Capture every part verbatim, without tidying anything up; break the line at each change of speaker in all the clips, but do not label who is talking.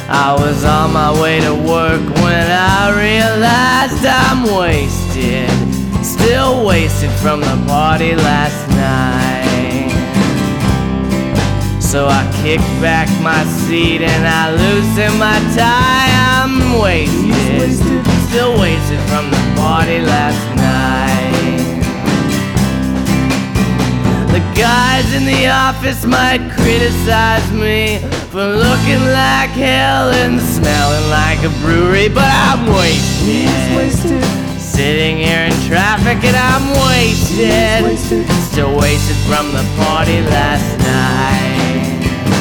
I was on my way to work when I realized I'm wasted, still wasted from the party last night. So I kick back my seat and I loosen my tie. I'm wasted, still wasted from the party last night. The guys in the office might criticize me for looking like hell and smelling like a brewery, but I'm wasted, sitting here in traffic and I'm wasted, still wasted from the party last night.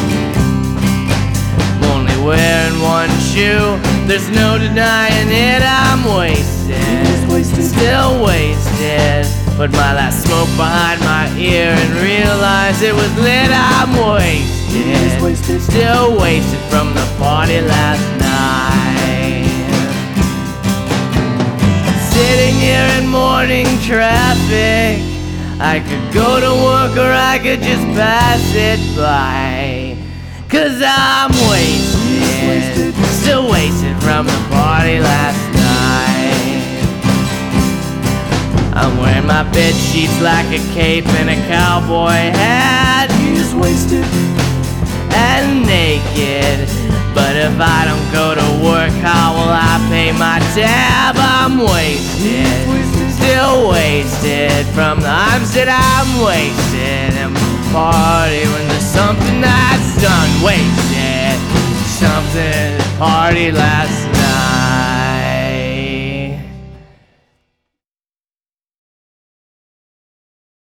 I'm only wearing one shoe, there's no denying it. I'm wasted, still wasted. Put my last smoke behind my ear and realized it was lit. I'm wasted, still wasted from the party last night. Sitting here in morning traffic, I could go to work or I could just pass it by. Cause I'm wasted, still wasted from the party last night. I'm wearing my bed sheets like a cape and a cowboy hat.
He's wasted
and naked, but if I don't go to work, how will I pay my tab? I'm wasted, still wasted from the I'm said I'm wasted and party when there's something that's done. Wasted, something party last night.